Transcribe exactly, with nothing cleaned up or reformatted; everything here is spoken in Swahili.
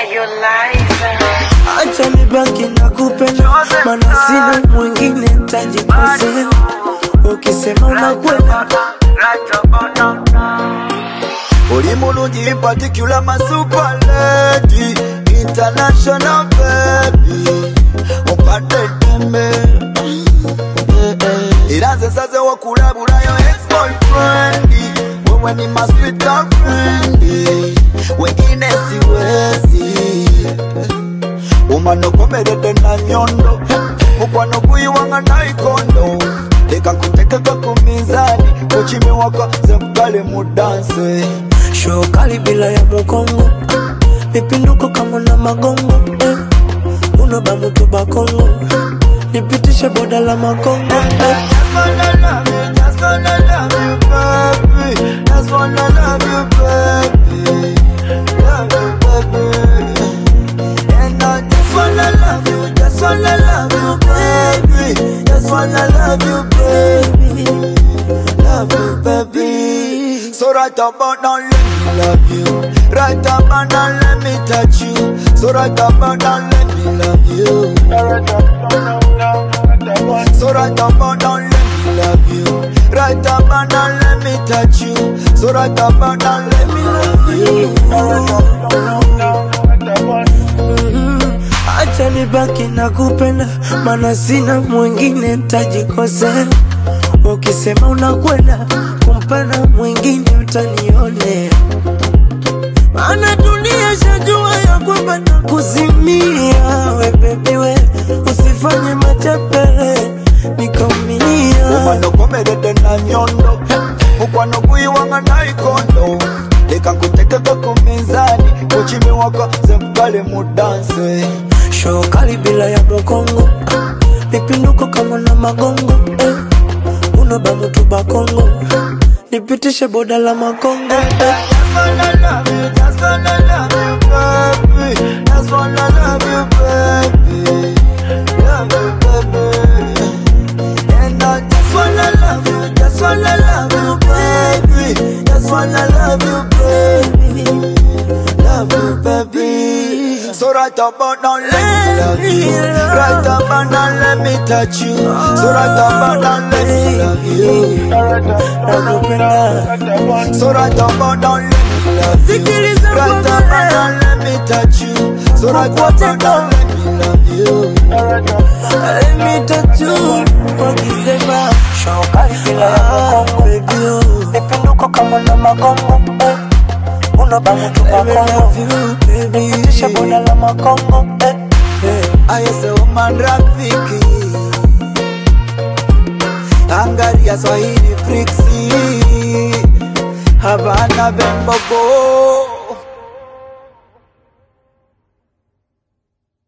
Acha nibaki na kupenda, maana sina mwingine nitajikosea. Ukisema unakwenda Oli mulungi particular my super lady, international baby. Opate tembe Iranze saze wakulabula yo ex-boyfriend. Wewe ni my sweet friend, wengine siwezi. Umano komerede na nyondo, mukwano kuyiwanga na ikondo. Leka nkuteka kakumizani, kuchimi waka zemkale mudanse. show kali bila ya mukongo, mipinduko kama na magongo, eh. Unoba mutu bakongo, nipitishe boda la makongo, eh. Just wanna love you, just wanna love you, baby. Just wanna love you, baby. Love you, baby. And I just wanna love you, just wanna love you, baby. Just wanna love you, baby. Love you, baby. So right about now, let me love you. Right about now, let me touch you. So right about now, let me love you. So right about now, let me love you. Right about now, let me touch you. So right about now, let me love you. Mm-hmm. Acha nibaki na kupenda, maana sina mwingine nitajikosea. Ukisema unakwenda kumpenda mwingine utanionea, maana dunia shajua ya kwamba nakuzimia. We baby we, usifanye matapele nikaumia. Umano komerede na nyondo, mukwano kuyiwanga na ikondo. Leka nkuteka kakumizani, kuchimi waka zemkale mudanse. Show kali bila ya mukongo, mipinduko kama na magongo, eh. Unoba mutu bakongo, nipitishe boda la makongo, eh. Just wanna love you, just wanna love you, baby. Just wanna love you, baby. Love you, baby. And I just wanna love you, just wanna love you, baby. Just wanna love you, baby. Love you, baby. So right about now, let me love you. Right about now, let me touch you. So right about now, let me love you. So right about now, let me love you. Right about now, let me touch you. So right about now, let me love you. Let me touch you. Wakisema show kali bila ya mukongo, baby oh. Mipinduko kama na magongo, eh. Unoba mutu bakongo, baby. Tisha boda la makongo, eh. I say woman rafiki, Angaria Swahili Frixi, Havana Bembogo.